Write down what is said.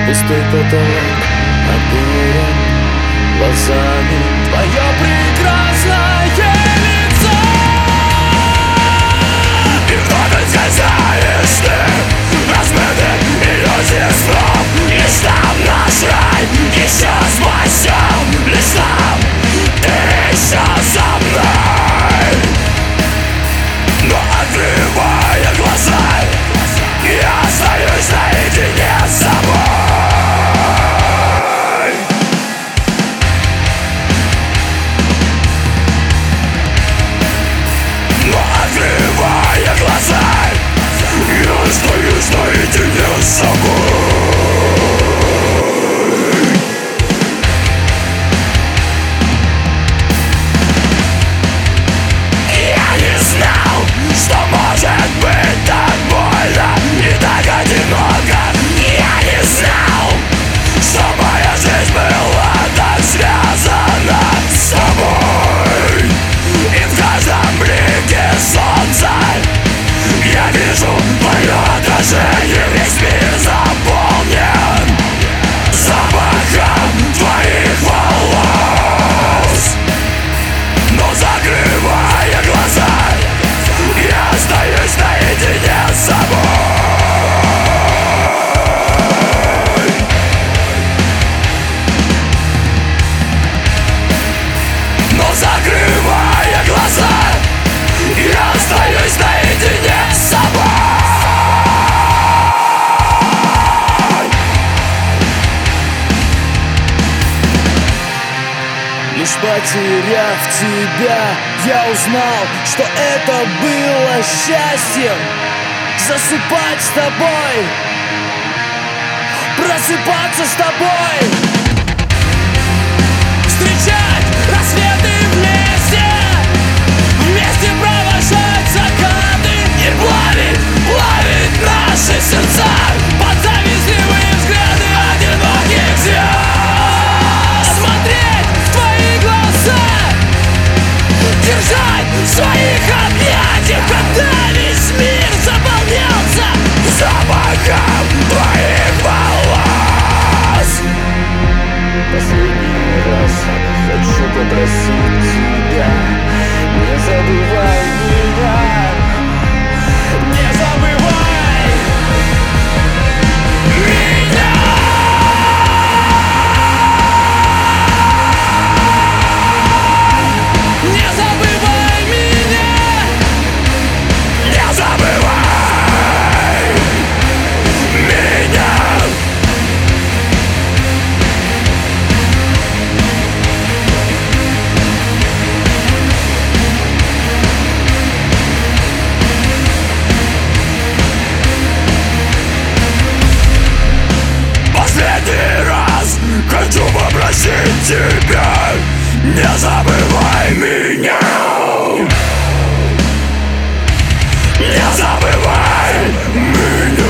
Пустой потолок обурен глазами твое прекрасное лицо. И вновь отскользаешь ты, размытый иллюзий снов. Лишь там наш рай, еще спасем. Лишь там ты еще со мной. Но открывая глаза, я остаюсь наедине с собой. Но открывая глаза, я остаюсь наедине с собой. Я не знал, что может быть так больно и так одиноко. Я не знал, что моя жизнь была так связана с тобой. И в каждом блике солнца я вижу твое отражение. Весь мир заполнен запахом твоих волос. Но закрывая глаза, я остаюсь наедине с собой. Но закрывая глаза, я остаюсь наедине с собой. Лишь потеряв тебя, я узнал, что это было счастьем. Засыпать с тобой, просыпаться с тобой, встречать рассветы вместе, вместе провожать закаты и плавить наши сердца под завистливые взгляды одиноких звезд. Смотреть в твои глаза, держать в своих объятиях, когда весь мир заполнялся Запахом твоих волос. Последний раз хочу попросить тебя, не забывай меня, не забывай меня. Не забывай меня, Не забывай меня. Последний раз хочу попросить тебя, не забывай меня. Не забывай меня.